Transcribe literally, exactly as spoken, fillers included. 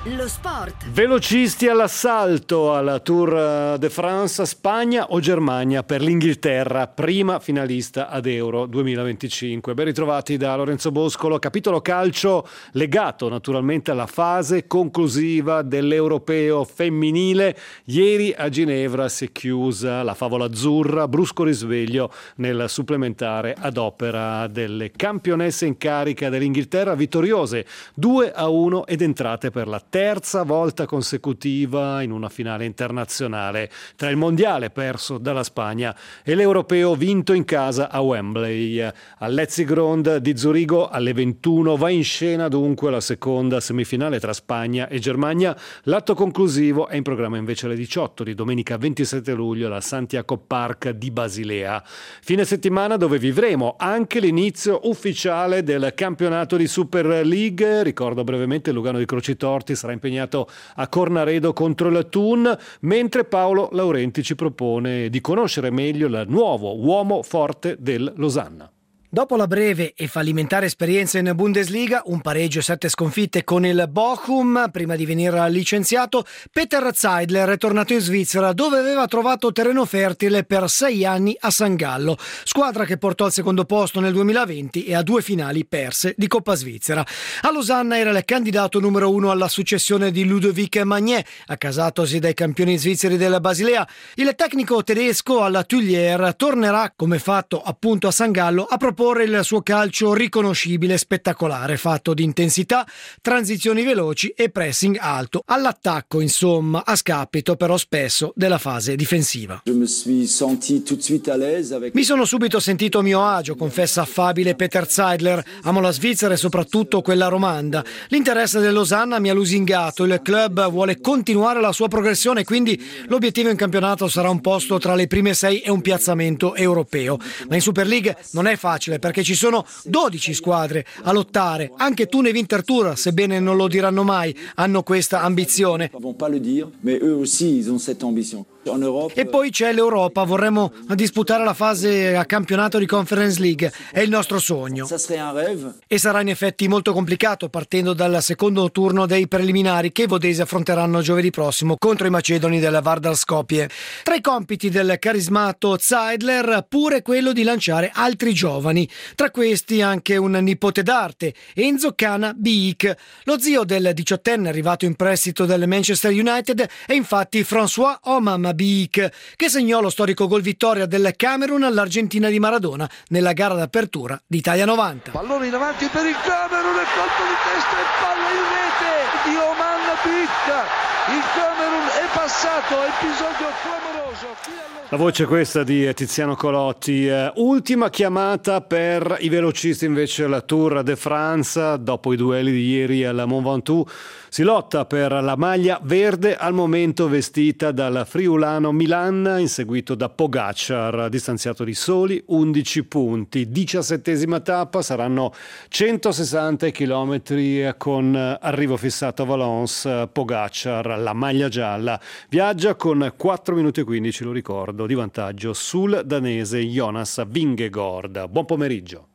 Lo sport. Velocisti all'assalto alla Tour de France, Spagna o Germania per l'Inghilterra, prima finalista ad Euro duemilaventicinque. Ben ritrovati da Lorenzo Boscolo, capitolo calcio legato naturalmente alla fase conclusiva dell'Europeo femminile. Ieri a Ginevra si è chiusa la favola azzurra, brusco risveglio nel supplementare ad opera delle campionesse in carica dell'Inghilterra, vittoriose due a uno ed entrate per la terza volta consecutiva in una finale internazionale, tra il mondiale perso dalla Spagna e l'europeo vinto in casa a Wembley. Al Letzigrund di Zurigo alle ventuno va in scena dunque la seconda semifinale tra Spagna e Germania. L'atto conclusivo è in programma invece alle diciotto di domenica ventisette luglio alla Santiago Park di Basilea. Fine settimana dove vivremo anche l'inizio ufficiale del campionato di Super League. Ricordo brevemente Lugano di Crocitorti sarà impegnato a Cornaredo contro il Thun, mentre Paolo Laurenti ci propone di conoscere meglio il nuovo uomo forte del Losanna. Dopo la breve e fallimentare esperienza in Bundesliga, un pareggio e sette sconfitte con il Bochum, prima di venire licenziato, Peter Zeidler è tornato in Svizzera dove aveva trovato terreno fertile per sei anni a San Gallo, squadra che portò al secondo posto nel duemilaventi e a due finali perse di Coppa Svizzera. A Losanna era il candidato numero uno alla successione di Ludovic Magnet, accasatosi dai campioni svizzeri della Basilea. Il tecnico tedesco alla Tuilier tornerà, come fatto appunto a San Gallo, a proporre il suo calcio riconoscibile e spettacolare, fatto di intensità, transizioni veloci e pressing alto, all'attacco insomma, a scapito però spesso della fase difensiva. Mi sono subito sentito a mio agio, confessa affabile Peter Zeidler. Amo la Svizzera e soprattutto quella romanda. L'interesse del Losanna mi ha lusingato, il club vuole continuare la sua progressione, quindi l'obiettivo in campionato sarà un posto tra le prime sei e un piazzamento europeo. Ma in Super League non è facile, perché ci sono dodici squadre a lottare. Anche Thun e Winterthur, sebbene non lo diranno mai, hanno questa ambizione. E poi c'è l'Europa, vorremmo disputare la fase a campionato di Conference League, è il nostro sogno. E sarà in effetti molto complicato partendo dal secondo turno dei preliminari che i vodesi affronteranno giovedì prossimo contro i macedoni della Vardar Skopje. Tra i compiti del carismato Zeidler pure quello di lanciare altri giovani, tra questi anche un nipote d'arte, Enzo Cana Biik. Lo zio del diciottenne arrivato in prestito del Manchester United è infatti François Omam Biik, che segnò lo storico gol vittoria del Camerun all'Argentina di Maradona nella gara d'apertura d'Italia novanta. Pallone in avanti per il Camerun e colpo di testa e palla in rete di Omam Biik. Il Camerun è passato, episodio clamoroso. La voce questa di Tiziano Colotti. Ultima chiamata per i velocisti invece alla Tour de France. Dopo i duelli di ieri alla Mont Ventoux si lotta per la maglia verde, al momento vestita dal friulano Milan, inseguito da Pogacar, distanziato di soli undici punti. diciassettesima tappa, saranno centosessanta chilometri con arrivo fissato a Valence. Pogacar, la maglia gialla, viaggia con quattro minuti e quindici, lo ricordo, di vantaggio sul danese Jonas Vingegaard. Buon pomeriggio.